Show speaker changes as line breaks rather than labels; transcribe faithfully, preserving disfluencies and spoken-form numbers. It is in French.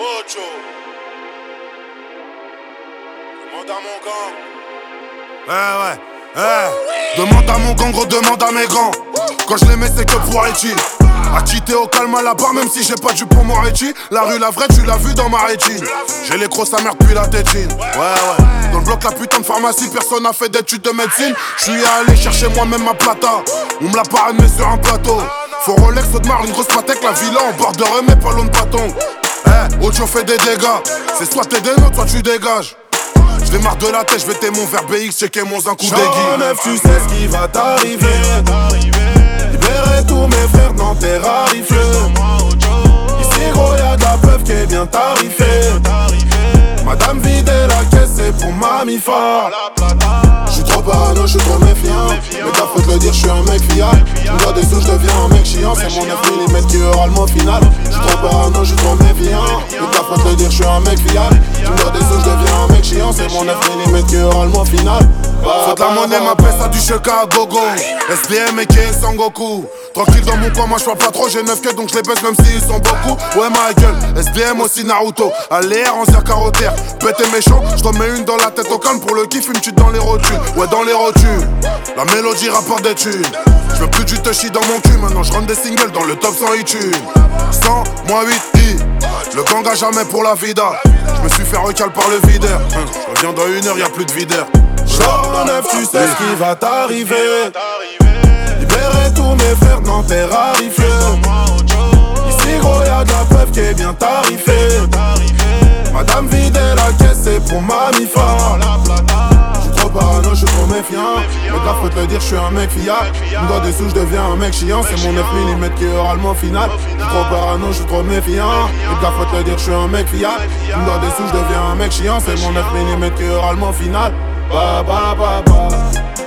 Ocho. Demande à mon gang. Ouais, ouais, ouais. Demande à mon gang, gros, demande à mes grands. Quand je les mets, c'est que pour Echi. A cheater au calme à la barre, même si j'ai pas du pour Moretti. La rue, la vraie, tu l'as vu dans ma rétine. J'ai les crocs, sa mère depuis la tétine. Ouais, ouais. Dans le bloc, la putain de pharmacie, personne n'a fait d'études de médecine. Je suis allé chercher moi-même ma plata. On me l'a pas amené sur un plateau. Faut Rolex, de marre, une grosse patek, la villa en bord de remets, pas loin de bâton. Eh, Ocho fait des dégâts. C'est soit t'es des nôtres, soit tu dégages. J'vais marre de la tête, j'vais t'aimer mon verre B X, checker mon un coup d'aiguille.
neuf, tu sais ce qui va t'arriver. Libérer tous mes frères dans tes rarifieux. Ici gros y'a de la preuve qui est bien tarifée. Madame vide la caisse, c'est pour mamie fort. J'suis trop parano, j'suis trop méfiant. Mais t'as faut te le dire, j'suis un mec fiable. J'me dois des sous, j'deviens un mec chiant. C'est mon neuf millimètres qui aura le mot final. J'suis trop parano, j'suis trop méfiant. Mais t'as faut te le dire, j'suis un mec fiable. J'me dois des sous, j'deviens un mec chiant. C'est mon neuf millimètres qui aura le mot final.
Faut de la monnaie, ma peste a du cheka à gogo. S B M et K Sangoku. Tranquille dans mon coin, moi j'parle pas trop, j'ai neuf queues donc je les baisse même s'ils sont beaucoup. Ouais ma gueule, S B M aussi Naruto. A l'air en carotère, bête et méchant, j'remets une dans la tête au calme pour le kiff, une tue dans les rotules. Ouais dans les rotules, la mélodie rapporte des thunes. J'veux plus du touchy dans mon cul, maintenant j'rentre des singles dans le top cent iTunes. cent, moins huit i, le gang a jamais pour la vida. J'me suis fait recal par le videur, hum, j'reviens dans une heure, y'a plus de videur.
Genre neuf, tu sais ce qui va t'arriver. Libérer tous mes frères dans tes rarifieux. Ici gros y'a de la preuve qui est bien tarifée. Madame vide la caisse, c'est pour mamie fort. J'suis trop parano, j'suis trop méfiant. Mais t'as faut te le dire, j'suis un mec fiable. J'me dois des sous, j'deviens un mec chiant. C'est mon neuf millimètres qui aura le mot final. J'suis trop parano, j'suis trop méfiant. Mais t'as faut te le dire, j'suis un mec fiable. J'me dois des sous, j'deviens un mec chiant. C'est mon neuf millimètres qui aura le mot final. Ba ba ba ba.